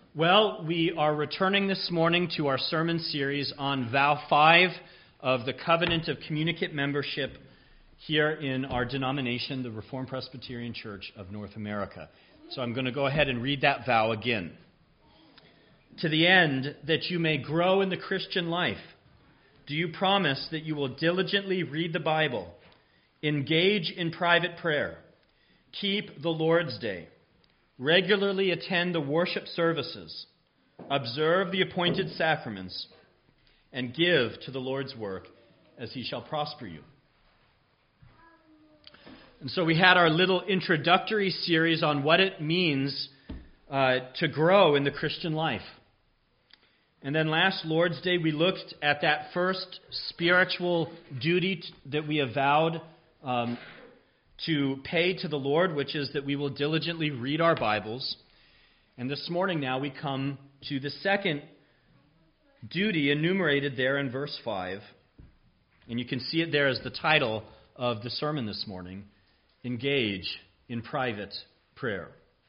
Well, we are returning this morning to our sermon series on Vow 5 of the Covenant of Communicant Membership here in our denomination, the Reformed Presbyterian Church of North America. So I'm going to go ahead and read that vow again. To the end that you may grow in the Christian life, do you promise that you will diligently read the Bible, engage in private prayer, keep the Lord's Day, regularly attend the worship services, observe the appointed sacraments, and give to the Lord's work as he shall prosper you? And so we had our little introductory series on what it means to grow in the Christian life. And then last Lord's Day, we looked at that first spiritual duty that we have vowed to pay to the Lord, which is that we will diligently read our Bibles. And this morning now we come to the second duty enumerated there in verse 5. And you can see it there as the title of the sermon this morning: Engage in Private Prayer.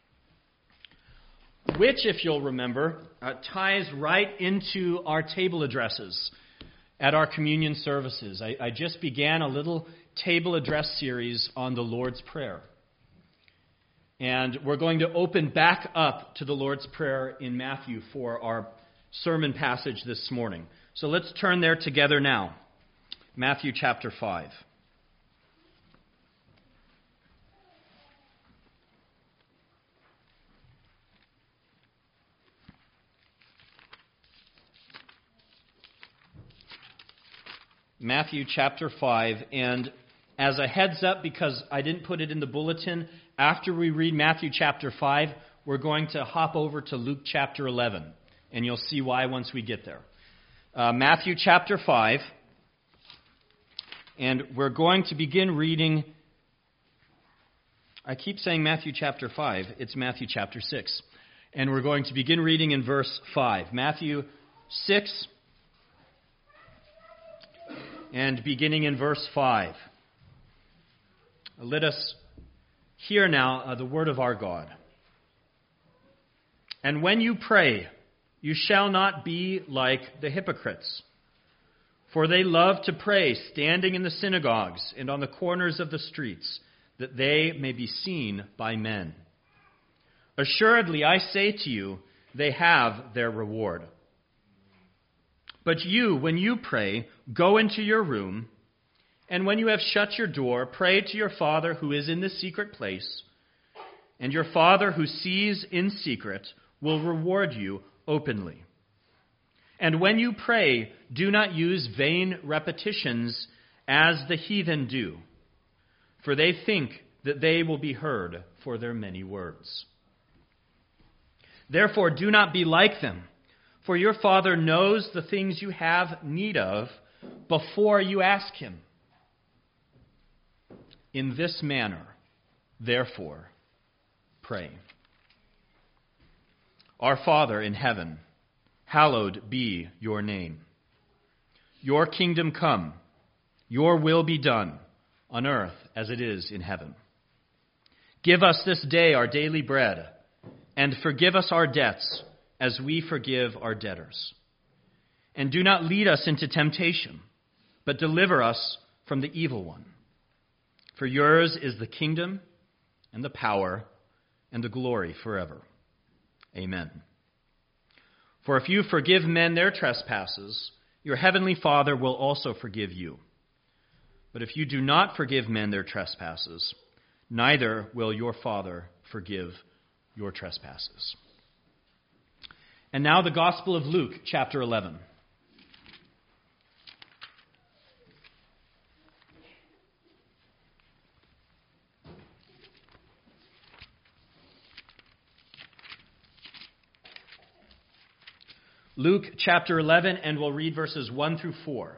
Which, if you'll remember, ties right into our table addresses at our communion services. I just began a little table address series on the Lord's Prayer. And we're going to open back up to the Lord's Prayer in Matthew for our sermon passage this morning. So let's turn there together now. Matthew chapter 5. Matthew chapter 5, and as a heads up, because I didn't put it in the bulletin, after we read Matthew chapter 5, we're going to hop over to Luke chapter 11, and you'll see why once we get there. Matthew chapter 5, and we're going to begin reading. I keep saying Matthew chapter 5, it's Matthew chapter 6, and we're going to begin reading in verse 5. Matthew 6, and beginning in verse 5. Let us hear now the word of our God. And when you pray, you shall not be like the hypocrites, for they love to pray standing in the synagogues and on the corners of the streets, that they may be seen by men. Assuredly, I say to you, they have their reward. But you, when you pray, go into your room, and when you have shut your door, pray to your Father who is in the secret place, and your Father who sees in secret will reward you openly. And when you pray, do not use vain repetitions as the heathen do, for they think that they will be heard for their many words. Therefore, do not be like them. For your Father knows the things you have need of before you ask him. In this manner, therefore, pray. Our Father in heaven, hallowed be your name. Your kingdom come, your will be done, on earth as it is in heaven. Give us this day our daily bread, and forgive us our debts, as we forgive our debtors. And do not lead us into temptation, but deliver us from the evil one. For yours is the kingdom, and the power, and the glory forever. Amen. For if you forgive men their trespasses, your heavenly Father will also forgive you. But if you do not forgive men their trespasses, neither will your Father forgive your trespasses. And now the Gospel of Luke, chapter 11. Luke chapter 11, and we'll read verses 1 through 4.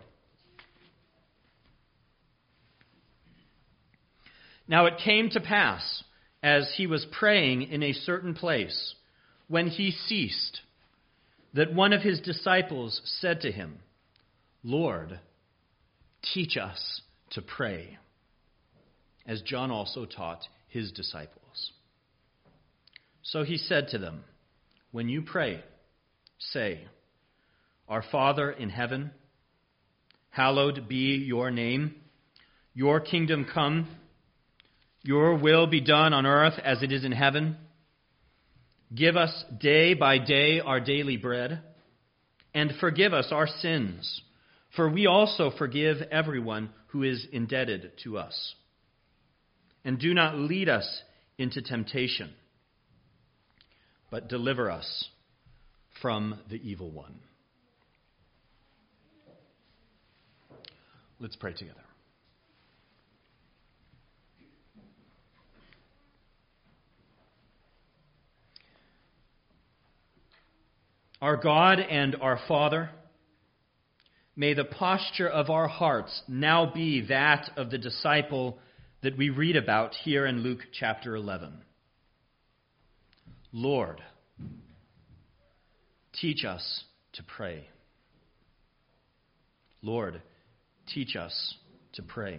Now it came to pass, as he was praying in a certain place, when he ceased, that one of his disciples said to him, Lord, teach us to pray, as John also taught his disciples. So he said to them, when you pray, say, Our Father in heaven, hallowed be your name. Your kingdom come. Your will be done on earth as it is in heaven. Give us day by day our daily bread, and forgive us our sins, for we also forgive everyone who is indebted to us. And do not lead us into temptation, but deliver us from the evil one. Let's pray together. Our God and our Father, may the posture of our hearts now be that of the disciple that we read about here in Luke chapter 11. Lord, teach us to pray. Lord, teach us to pray.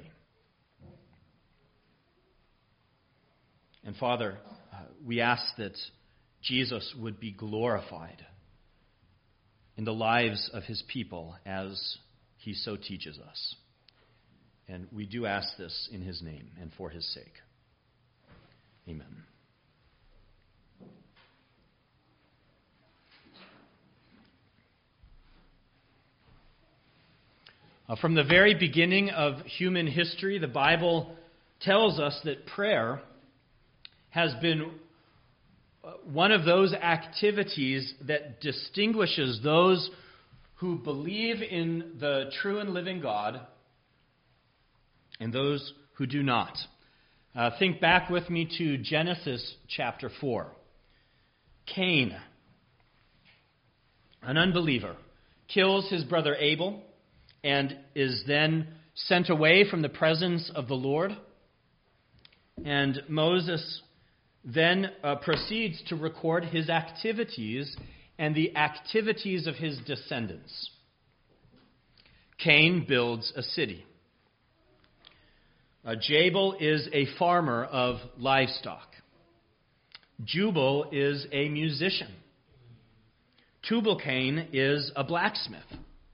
And Father, we ask that Jesus would be glorified in the lives of his people as he so teaches us. And we do ask this in his name and for his sake. Amen. From the very beginning of human history, the Bible tells us that prayer has been one of those activities that distinguishes those who believe in the true and living God and those who do not. Think back with me to Genesis chapter 4. Cain, an unbeliever, kills his brother Abel and is then sent away from the presence of the Lord. And Moses then proceeds to record his activities and the activities of his descendants. Cain builds a city. Jabal is a farmer of livestock. Jubal is a musician. Tubal-Cain is a blacksmith.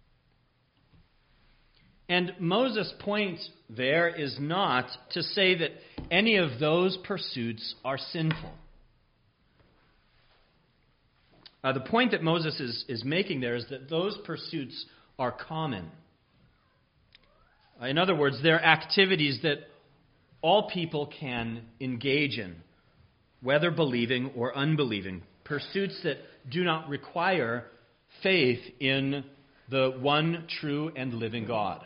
And Moses' point there is not to say that any of those pursuits are sinful. The point that Moses is making there is that those pursuits are common. In other words, they're activities that all people can engage in, whether believing or unbelieving. Pursuits that do not require faith in the one true and living God.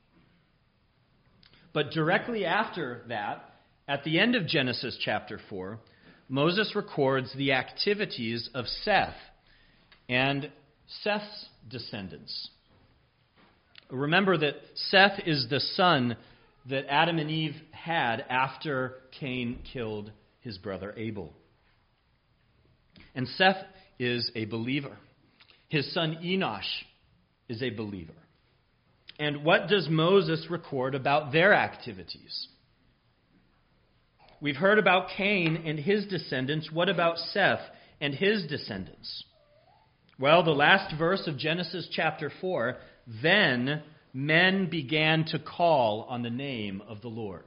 But directly after that, at the end of Genesis chapter 4, Moses records the activities of Seth and Seth's descendants. Remember that Seth is the son that Adam and Eve had after Cain killed his brother Abel. And Seth is a believer. His son Enosh is a believer. And what does Moses record about their activities? We've heard about Cain and his descendants. What about Seth and his descendants? Well, the last verse of Genesis chapter 4, then men began to call on the name of the Lord.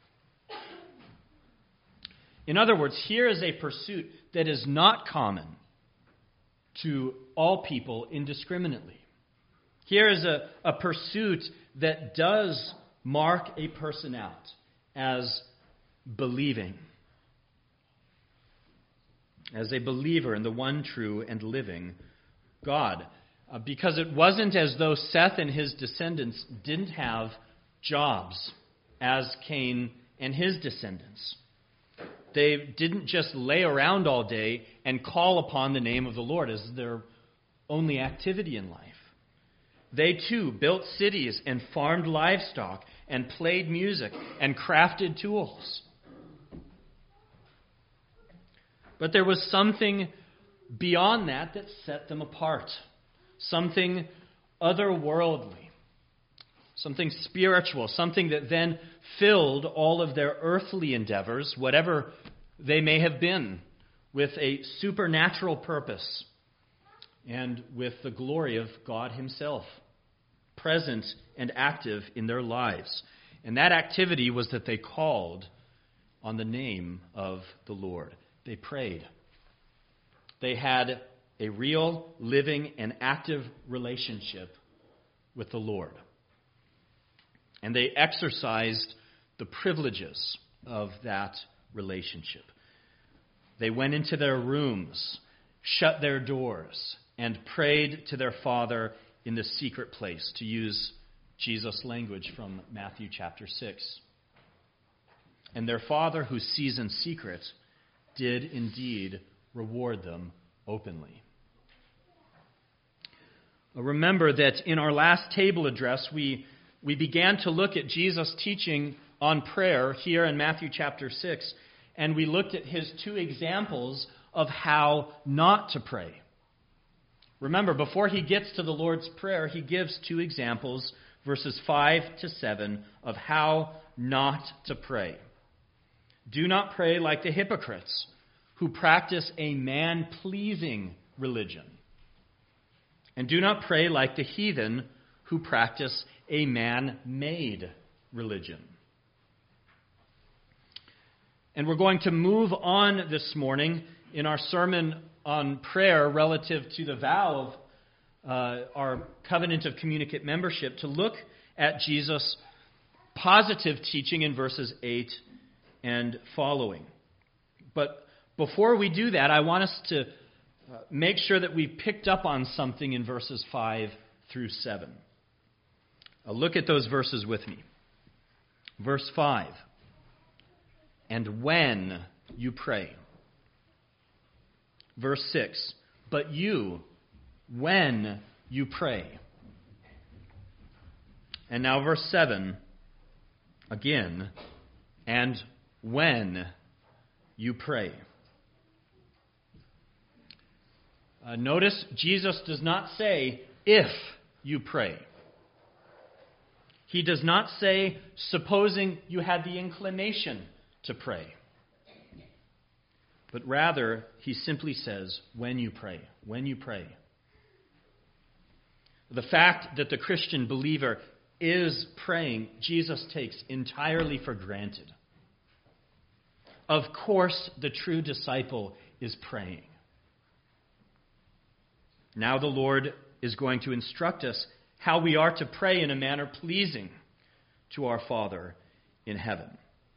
In other words, here is a pursuit that is not common to all people indiscriminately. Here is a pursuit that does mark a person out as believing, as a believer in the one true and living God. Because it wasn't as though Seth and his descendants didn't have jobs as Cain and his descendants. They didn't just lay around all day and call upon the name of the Lord as their only activity in life. They too built cities and farmed livestock and played music and crafted tools. But there was something beyond that set them apart. Something otherworldly. Something spiritual. Something that then filled all of their earthly endeavors, whatever they may have been, with a supernatural purpose and with the glory of God himself present and active in their lives. And that activity was that they called on the name of the Lord. They prayed. They had a real, living, and active relationship with the Lord. And they exercised the privileges of that relationship. They went into their rooms, shut their doors, and prayed to their Father in the secret place, to use Jesus' language from Matthew chapter 6. And their Father, who sees in secret, did indeed reward them openly. Remember that in our last table address, we began to look at Jesus' teaching on prayer here in Matthew chapter 6, and we looked at his two examples of how not to pray. Remember, before he gets to the Lord's Prayer, he gives two examples, verses 5 to 7, of how not to pray. Do not pray like the hypocrites who practice a man-pleasing religion. And do not pray like the heathen who practice a man-made religion. And we're going to move on this morning in our sermon on prayer relative to the vow of our covenant of communicant membership to look at Jesus' positive teaching in verses 8 and following. But before we do that, I want us to make sure that we picked up on something in verses 5 through 7. Look at those verses with me. Verse 5. And when you pray. Verse 6. But you, when you pray. And now verse 7. Again. And when you pray. Notice Jesus does not say, if you pray. He does not say, supposing you had the inclination to pray. But rather, he simply says, when you pray. When you pray. The fact that the Christian believer is praying, Jesus takes entirely for granted. Of course, the true disciple is praying. Now the Lord is going to instruct us how we are to pray in a manner pleasing to our Father in heaven.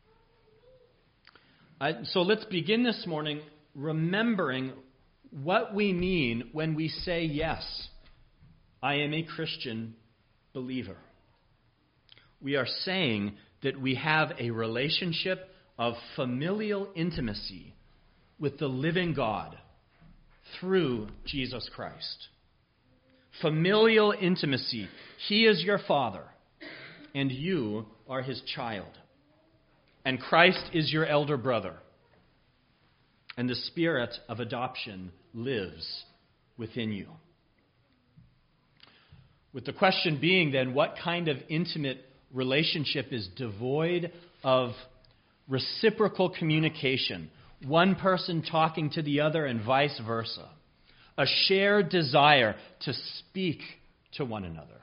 So let's begin this morning remembering what we mean when we say, yes, I am a Christian believer. We are saying that we have a relationship of familial intimacy with the living God through Jesus Christ. Familial intimacy. He is your Father, and you are his child. And Christ is your elder brother. And the spirit of adoption lives within you. With the question being then, what kind of intimate relationship is devoid of reciprocal communication? One person talking to the other and vice versa. A shared desire to speak to one another.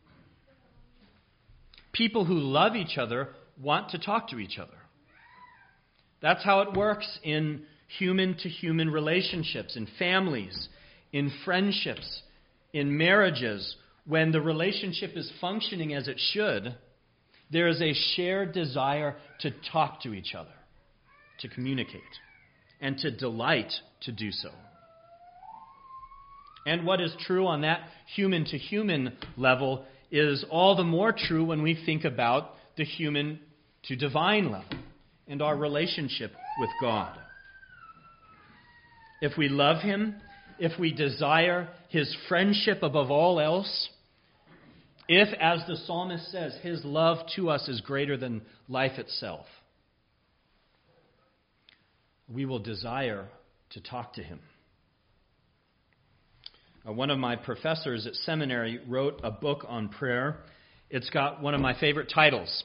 People who love each other want to talk to each other. That's how it works in human-to-human relationships, in families, in friendships, in marriages. When the relationship is functioning as it should, there is a shared desire to talk to each other, to communicate, and to delight to do so. And what is true on that human-to-human level is all the more true when we think about the human-to-divine level and our relationship with God. If we love him, if we desire his friendship above all else, if, as the psalmist says, his love to us is greater than life itself, we will desire to talk to him. One of my professors at seminary wrote a book on prayer. It's got one of my favorite titles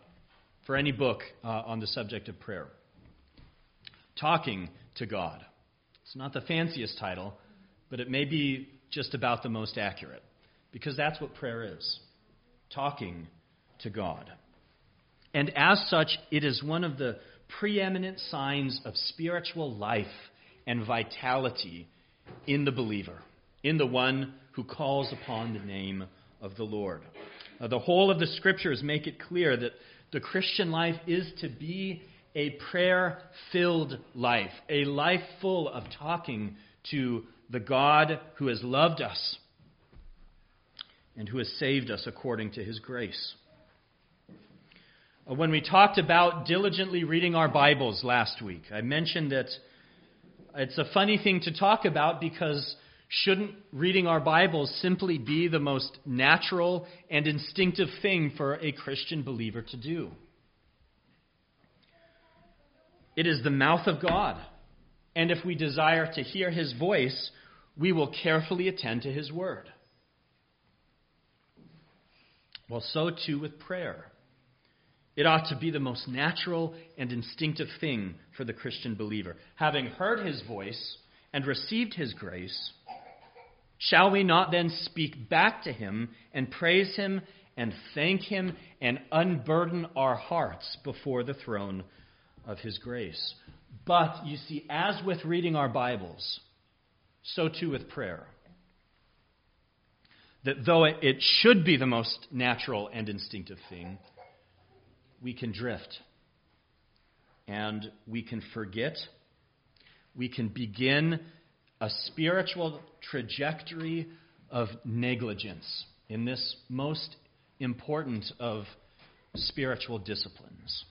for any book on the subject of prayer. Talking to God. It's not the fanciest title, but it may be just about the most accurate, because that's what prayer is, talking to God. And as such, it is one of the preeminent signs of spiritual life and vitality in the believer, in the one who calls upon the name of the Lord. The whole of the Scriptures make it clear that the Christian life is to be a prayer-filled life, a life full of talking to the God who has loved us and who has saved us according to his grace. When we talked about diligently reading our Bibles last week, I mentioned that it's a funny thing to talk about because shouldn't reading our Bibles simply be the most natural and instinctive thing for a Christian believer to do? It is the mouth of God, and if we desire to hear his voice, we will carefully attend to his word. Well, so too with prayer. It ought to be the most natural and instinctive thing for the Christian believer. Having heard his voice and received his grace, shall we not then speak back to him and praise him and thank him and unburden our hearts before the throne of his grace? But, you see, as with reading our Bibles, so too with prayer. That though it should be the most natural and instinctive thing, we can drift. And we can forget. We can begin a spiritual trajectory of negligence in this most important of spiritual disciplines.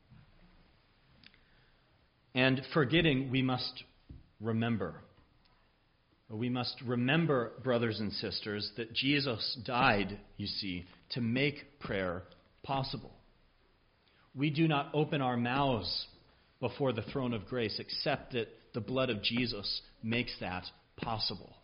And forgetting, we must remember. We must remember, brothers and sisters, that Jesus died, you see, to make prayer possible. We do not open our mouths before the throne of grace except that the blood of Jesus makes that possible.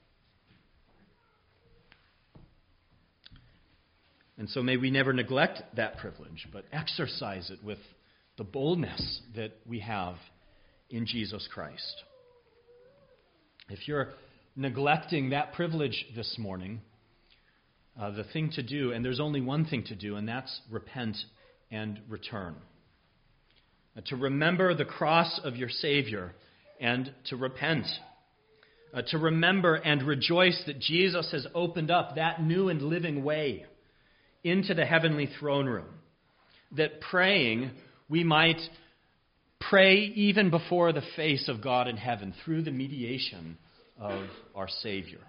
And so may we never neglect that privilege, but exercise it with the boldness that we have in Jesus Christ. If you're neglecting that privilege this morning, the thing to do, and there's only one thing to do, and that's repent and return. To remember the cross of your Savior and to repent. To remember and rejoice that Jesus has opened up that new and living way into the heavenly throne room. That praying, we might pray even before the face of God in heaven through the mediation of our Savior.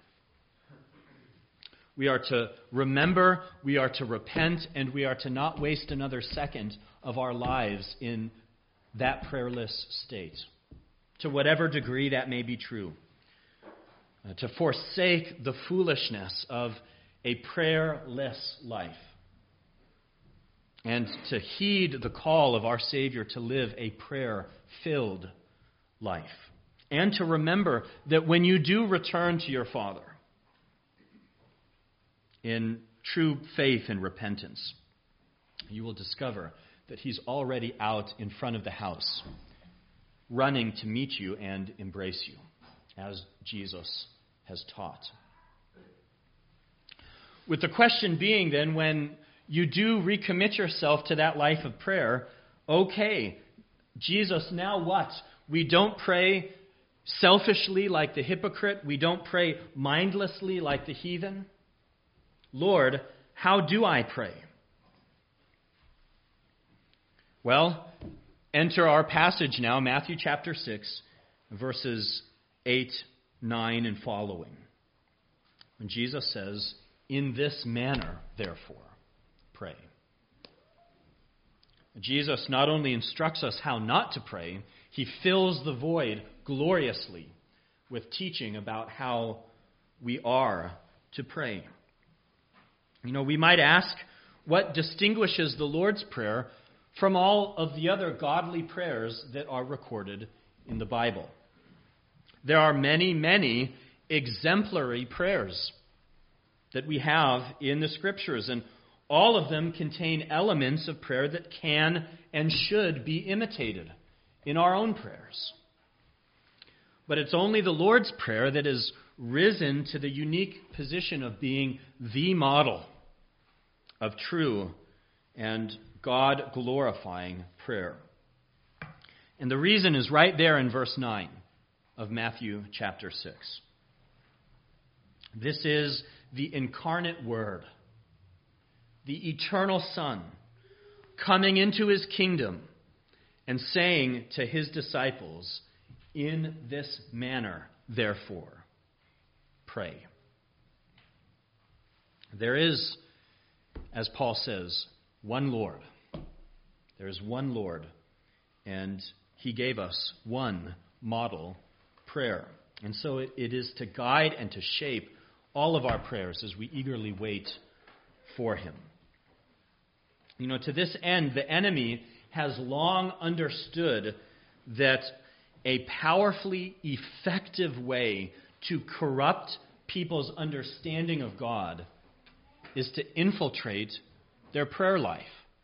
We are to remember, we are to repent, and we are to not waste another second of our lives in that prayerless state, to whatever degree that may be true. To forsake the foolishness of a prayerless life, and to heed the call of our Savior to live a prayer-filled life. And to remember that when you do return to your Father in true faith and repentance, you will discover that he's already out in front of the house, running to meet you and embrace you, as Jesus has taught. With the question being then, when you do recommit yourself to that life of prayer, okay, Jesus, now what? We don't pray selfishly like the hypocrite. We don't pray mindlessly like the heathen. Lord, how do I pray? Well, enter our passage now, Matthew chapter 6, verses 8, 9, and following. When Jesus says, "In this manner, therefore, pray." Jesus not only instructs us how not to pray, he fills the void gloriously with teaching about how we are to pray. You know, we might ask, what distinguishes the Lord's Prayer from all of the other godly prayers that are recorded in the Bible? There are many, many exemplary prayers that we have in the Scriptures, and all of them contain elements of prayer that can and should be imitated in our own prayers. But it's only the Lord's Prayer that has risen to the unique position of being the model of true and God-glorifying prayer. And the reason is right there in verse 9 of Matthew chapter 6. This is the incarnate Word, the eternal Son, coming into his kingdom and saying to his disciples, "In this manner, therefore, pray." There is, as Paul says, one Lord. There is one Lord, and he gave us one model prayer. And so it is to guide and to shape all of our prayers as we eagerly wait for him. You know, to this end, the enemy has long understood that a powerfully effective way to corrupt people's understanding of God is to infiltrate their prayer life,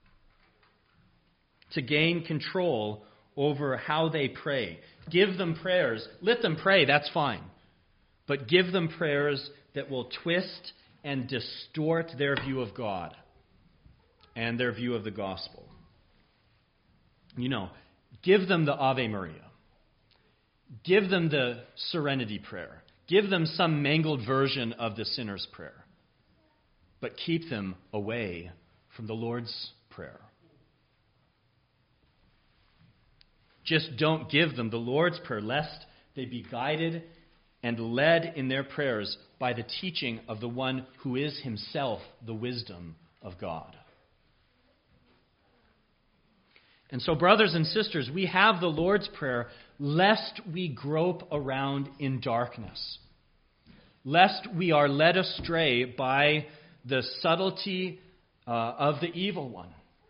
to gain control over how they pray. Give them prayers. Let them pray, that's fine. But give them prayers that will twist and distort their view of God and their view of the gospel. You know, give them the Ave Maria. Give them the Serenity Prayer. Give them some mangled version of the sinner's prayer. But keep them away from the Lord's Prayer. Just don't give them the Lord's Prayer, lest they be guided and led in their prayers by the teaching of the one who is himself the wisdom of God. And so, brothers and sisters, we have the Lord's Prayer lest we grope around in darkness, lest we are led astray by the subtlety of the evil one.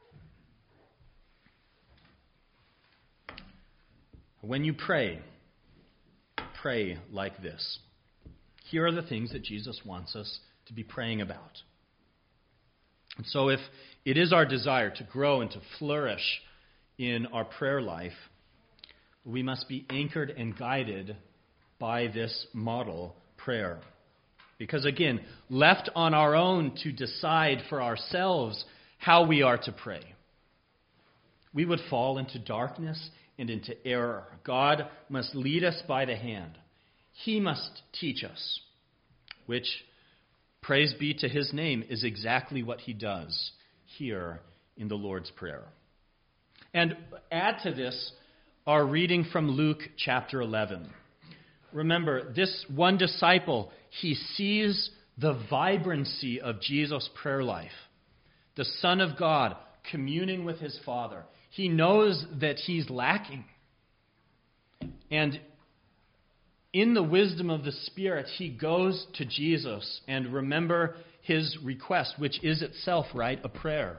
When you pray, pray like this. Here are the things that Jesus wants us to be praying about. And so if it is our desire to grow and to flourish in our prayer life, we must be anchored and guided by this model prayer. Because again, left on our own to decide for ourselves how we are to pray, we would fall into darkness and into error. God must lead us by the hand. He must teach us, which, praise be to his name, is exactly what he does here in the Lord's Prayer. And add to this our reading from Luke chapter 11. Remember, this one disciple, he sees the vibrancy of Jesus' prayer life. The Son of God communing with his Father. He knows that he's lacking. And in the wisdom of the Spirit, he goes to Jesus and remember his request, which is itself, right, a prayer.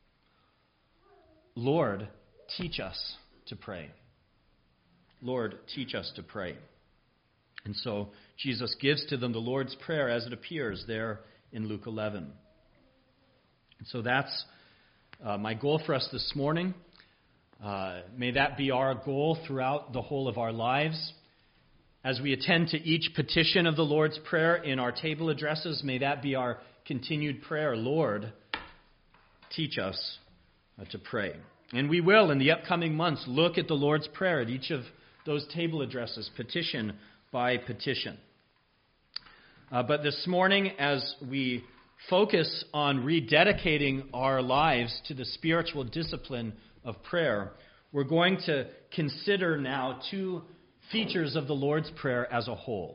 Lord, teach us to pray. Lord, teach us to pray. And so Jesus gives to them the Lord's Prayer as it appears there in Luke 11. And so that's my goal for us this morning. May that be our goal throughout the whole of our lives. As we attend to each petition of the Lord's Prayer in our table addresses, may that be our continued prayer. Lord, teach us to pray. And we will, in the upcoming months, look at the Lord's Prayer at each of those table addresses, petition by petition. But this morning, as we focus on rededicating our lives to the spiritual discipline of prayer, we're going to consider now two features of the Lord's Prayer as a whole.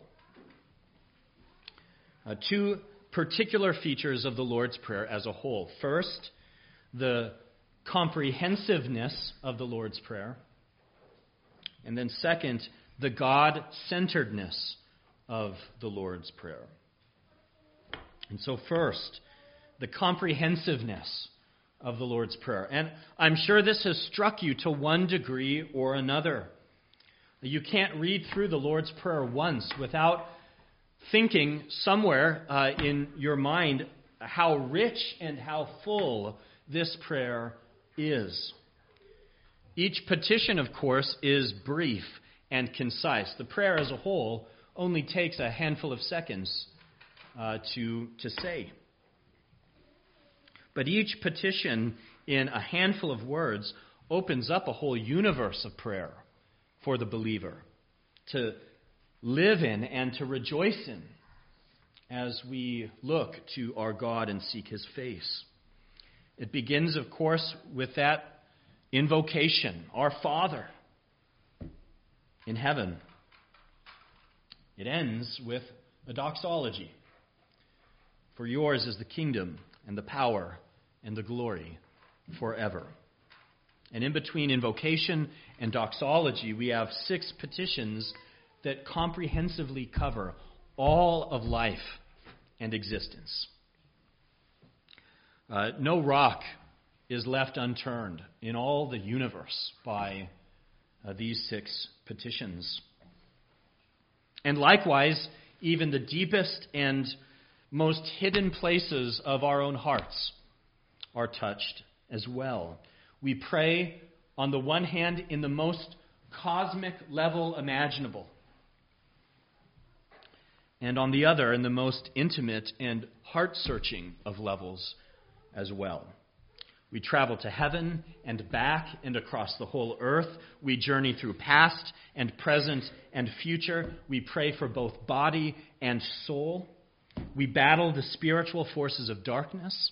Two particular features of the Lord's Prayer as a whole. First, the comprehensiveness of the Lord's Prayer. And then second, the God-centeredness of the Lord's Prayer. And so first, the comprehensiveness of the Lord's Prayer. And I'm sure this has struck you to one degree or another. You can't read through the Lord's Prayer once without thinking somewhere in your mind how rich and how full this prayer is. Each petition, of course, is brief and concise. The prayer as a whole only takes a handful of seconds to say. But each petition in a handful of words opens up a whole universe of prayer for the believer to live in and to rejoice in as we look to our God and seek His face. It begins, of course, with that invocation, Our Father in heaven. It ends with a doxology. For yours is the kingdom and the power and the glory forever. And in between invocation and doxology, we have 6 petitions that comprehensively cover all of life and existence. No rock is left unturned in all the universe by these 6 petitions. And likewise, even the deepest and most hidden places of our own hearts are touched as well. We pray, on the one hand, in the most cosmic level imaginable, and on the other, in the most intimate and heart-searching of levels as well. We travel to heaven and back and across the whole earth. We journey through past and present and future. We pray for both body and soul. We battle the spiritual forces of darkness,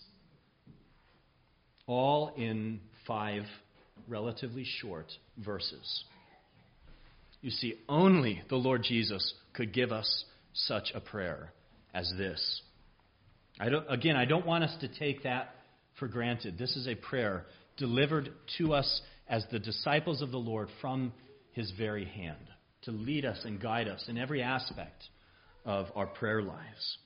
all in 5 relatively short verses. You see, only the Lord Jesus could give us such a prayer as this. I don't want us to take that for granted. This is a prayer delivered to us as the disciples of the Lord from His very hand, to lead us and guide us in every aspect of our prayer lives.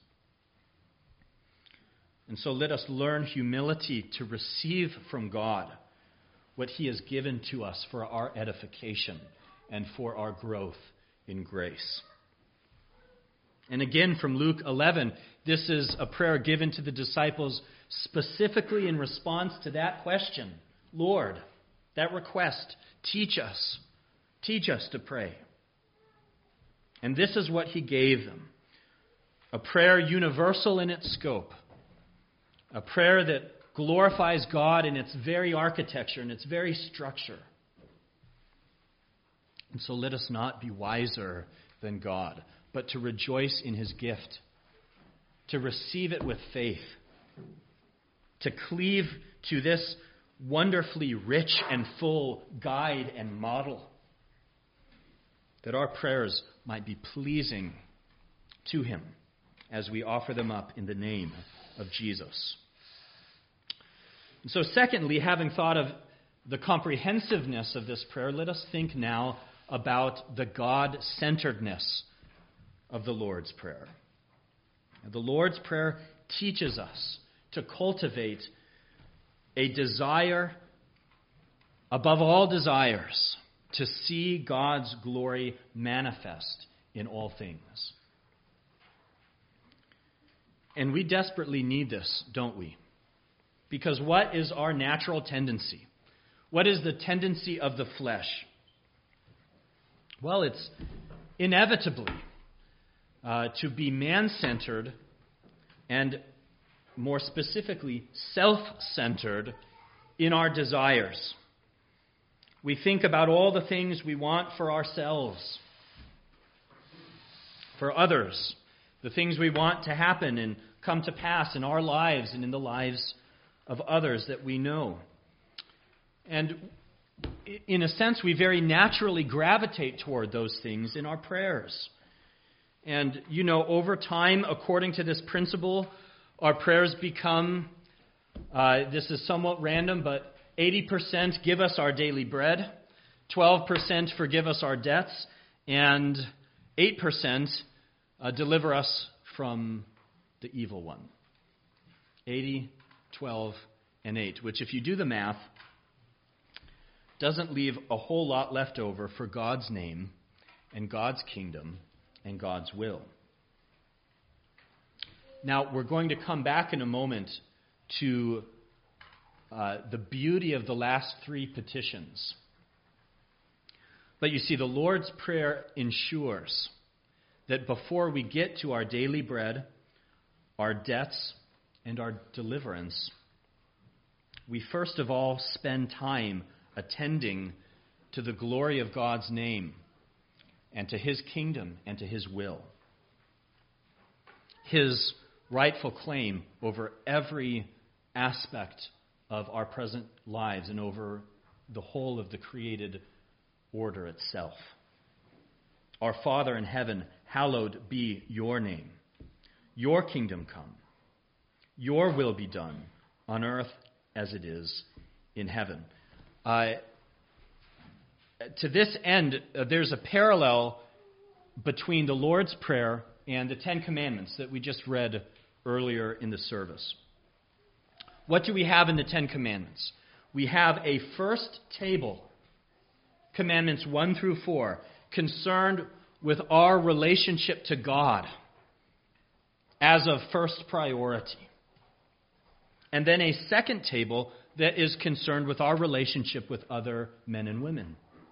And so let us learn humility to receive from God what He has given to us for our edification and for our growth in grace. And again, from Luke 11, this is a prayer given to the disciples specifically in response to that question. Lord, that request, teach us to pray. And this is what He gave them. A prayer universal in its scope. A prayer that glorifies God in its very architecture and its very structure. And so let us not be wiser than God, but to rejoice in His gift, to receive it with faith, to cleave to this wonderfully rich and full guide and model, that our prayers might be pleasing to Him as we offer them up in the name of Jesus. And so secondly, having thought of the comprehensiveness of this prayer, let us think now about the God-centeredness of the Lord's Prayer. The Lord's Prayer teaches us to cultivate a desire, above all desires, to see God's glory manifest in all things. And we desperately need this, don't we? Because what is our natural tendency? What is the tendency of the flesh? Well, it's inevitably to be man-centered and, more specifically, self-centered in our desires. We think about all the things we want for ourselves, for others, the things we want to happen and come to pass in our lives and in the lives of others that we know. And in a sense, we very naturally gravitate toward those things in our prayers. And, over time, according to this principle, our prayers become, this is somewhat random, but 80% give us our daily bread, 12% forgive us our debts, and 8% deliver us from the evil one. 80, 12, and 8, which if you do the math, doesn't leave a whole lot left over for God's name and God's kingdom and God's will. Now, we're going to come back in a moment to the beauty of the last 3 petitions. But you see, the Lord's Prayer ensures that before we get to our daily bread, our debts, and our deliverance, we first of all spend time attending to the glory of God's name and to His kingdom and to His will. His rightful claim over every aspect of our present lives and over the whole of the created order itself. Our Father in heaven, hallowed be your name. Your kingdom come. Your will be done on earth as it is in heaven. To this end, there's a parallel between the Lord's Prayer and the Ten Commandments that we just read earlier in the service. What do we have in the Ten Commandments? We have a first table, Commandments 1 through 4, concerned with our relationship to God as of first priority. And then a second table that is concerned with our relationship with other men and women.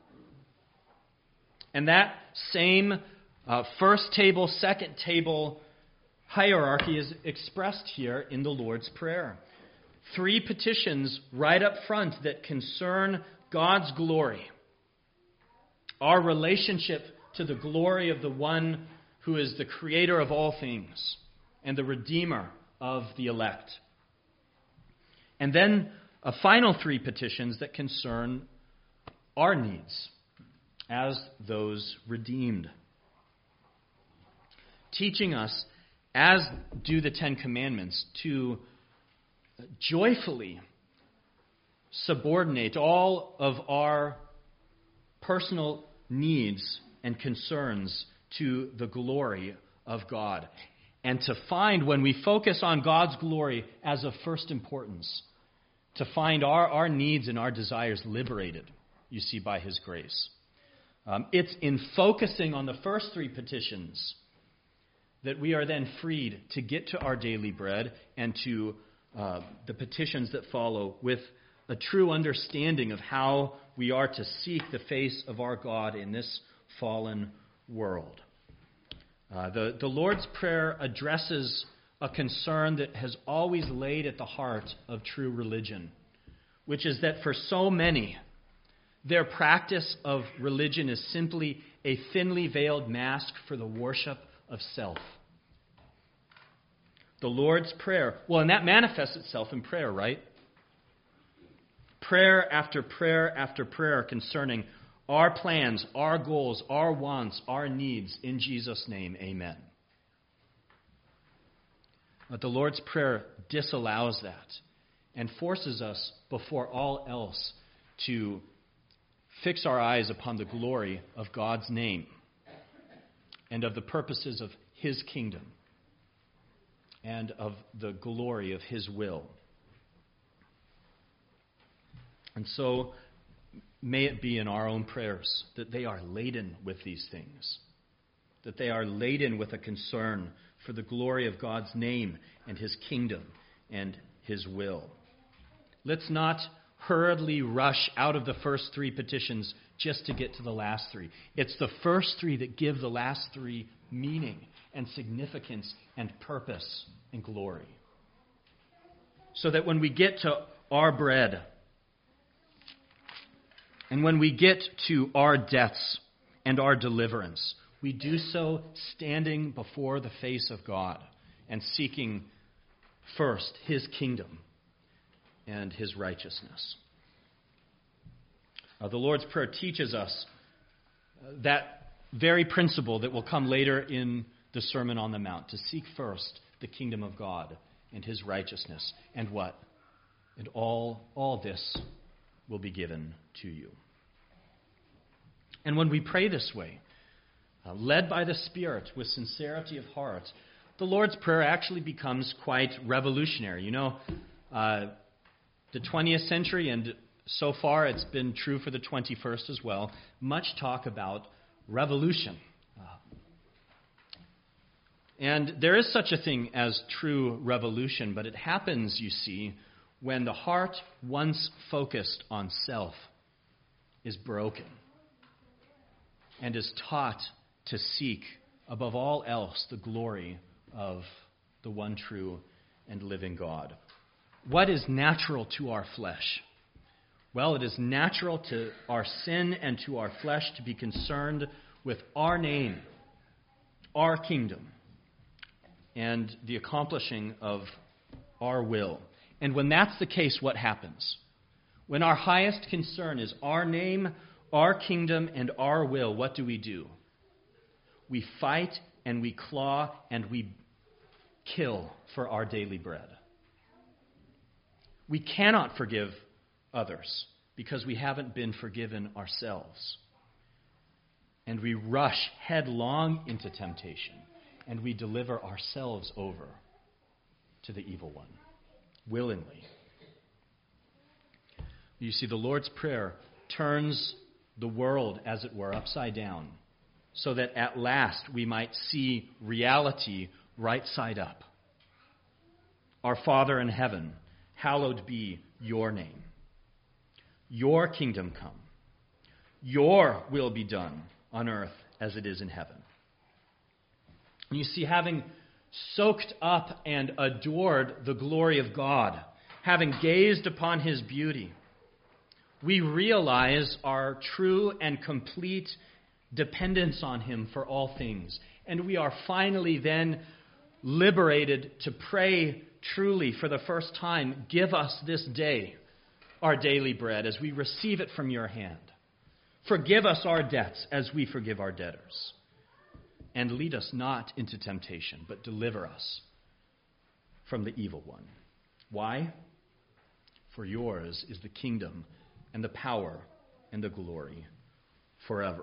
And that same first table, second table hierarchy is expressed here in the Lord's Prayer. 3 petitions right up front that concern God's glory. Our relationship to the glory of the one who is the creator of all things and the redeemer of the elect. And then a final 3 petitions that concern our needs as those redeemed. Teaching us, as do the Ten Commandments, to joyfully subordinate all of our personal needs and concerns to the glory of God. And to find, when we focus on God's glory as of first importance, to find our needs and our desires liberated, you see, by His grace. It's in focusing on the first 3 petitions that we are then freed to get to our daily bread and to the petitions that follow with a true understanding of how we are to seek the face of our God in this fallen world. The Lord's Prayer addresses a concern that has always laid at the heart of true religion, which is that for so many, their practice of religion is simply a thinly veiled mask for the worship of self. The Lord's Prayer, well, and that manifests itself in prayer, right? Prayer after prayer after prayer concerning our plans, our goals, our wants, our needs. In Jesus' name, amen. But the Lord's Prayer disallows that and forces us, before all else, to fix our eyes upon the glory of God's name and of the purposes of His kingdom and of the glory of His will. And so, may it be in our own prayers that they are laden with these things, that they are laden with a concern for the glory of God's name and His kingdom and His will. Let's not hurriedly rush out of the first 3 petitions just to get to the last 3. It's the first 3 that give the last 3 meaning and significance and purpose and glory. So that when we get to our bread and when we get to our debts and our deliverance, we do so standing before the face of God and seeking first His kingdom and His righteousness. The Lord's Prayer teaches us that very principle that will come later in the Sermon on the Mount, to seek first the kingdom of God and His righteousness. And what? And all this will be given to you. And when we pray this way, led by the Spirit with sincerity of heart, the Lord's Prayer actually becomes quite revolutionary. You know, the 20th century, and so far it's been true for the 21st as well, much talk about revolution. And there is such a thing as true revolution, but it happens, you see, when the heart once focused on self is broken. and is taught to seek, above all else, the glory of the one true and living God. What is natural to our flesh? Well, it is natural to our sin and to our flesh to be concerned with our name, our kingdom, and the accomplishing of our will. And when that's the case, what happens? When our highest concern is our name, our kingdom, and our will, what do? We fight and we claw and we kill for our daily bread. We cannot forgive others because we haven't been forgiven ourselves. And we rush headlong into temptation, and we deliver ourselves over to the evil one, willingly. You see, the Lord's Prayer turns the world, as it were, upside down, so that at last we might see reality right side up. Our Father in heaven, hallowed be your name. Your kingdom come. Your will be done on earth as it is in heaven. And you see, having soaked up and adored the glory of God, having gazed upon his beauty, we realize our true and complete dependence on him for all things. And we are finally then liberated to pray truly for the first time, give us this day our daily bread as we receive it from your hand. Forgive us our debts as we forgive our debtors. And lead us not into temptation, but deliver us from the evil one. Why? For yours is the kingdom and the power and the glory forever.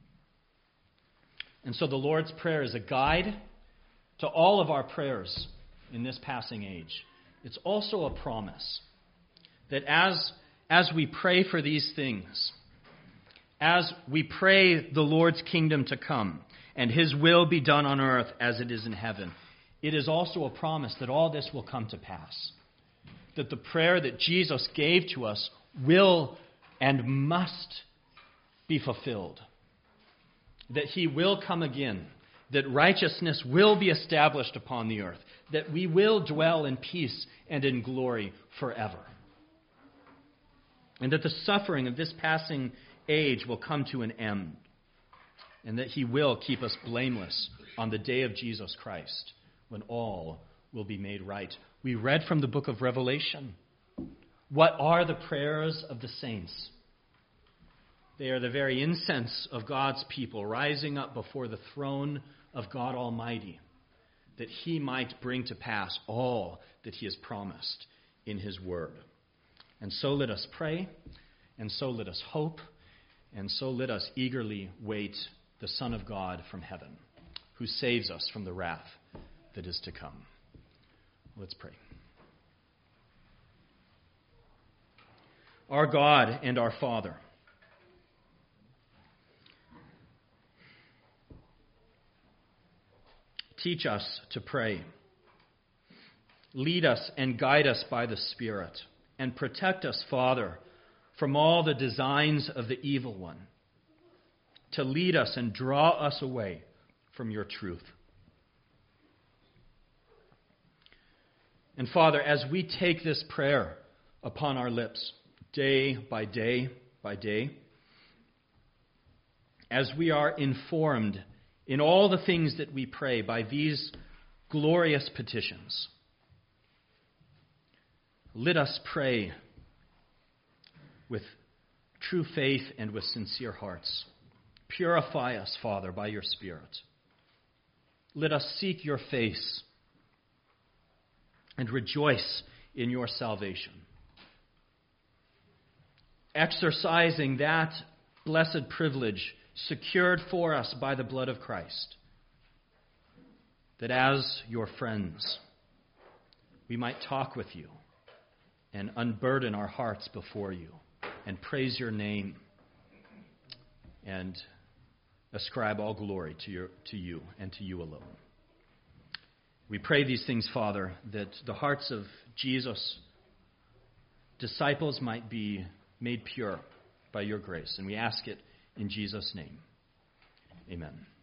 And so the Lord's Prayer is a guide to all of our prayers in this passing age. It's also a promise that as we pray for these things, as we pray the Lord's kingdom to come and his will be done on earth as it is in heaven, it is also a promise that all this will come to pass. That the prayer that Jesus gave to us will and must be fulfilled. That he will come again. That righteousness will be established upon the earth. That we will dwell in peace and in glory forever. And that the suffering of this passing age will come to an end. And that he will keep us blameless on the day of Jesus Christ, when all will be made right. We read from the book of Revelation. What are the prayers of the saints? They are the very incense of God's people rising up before the throne of God Almighty, that he might bring to pass all that he has promised in his word. And so let us pray, and so let us hope, and so let us eagerly wait the Son of God from heaven, who saves us from the wrath that is to come. Let's pray. Our God and our Father, teach us to pray. Lead us and guide us by the Spirit, and protect us, Father, from all the designs of the evil one, to lead us and draw us away from your truth. And Father, as we take this prayer upon our lips, day by day by day, as we are informed in all the things that we pray by these glorious petitions, let us pray with true faith and with sincere hearts. Purify us, Father, by your Spirit. Let us seek your face and rejoice in your salvation, exercising that blessed privilege secured for us by the blood of Christ, that as your friends we might talk with you and unburden our hearts before you and praise your name and ascribe all glory to you and to you alone. We pray these things, Father, that the hearts of Jesus' disciples might be made pure by your grace. And we ask it in Jesus' name. Amen.